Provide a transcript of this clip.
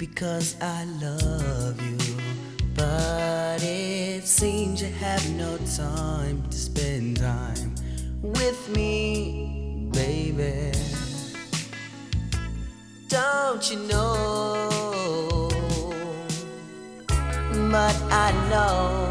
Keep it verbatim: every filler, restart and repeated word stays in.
because I love you. But it seems you have no time to spend time with me, baby. Don't you know? But I know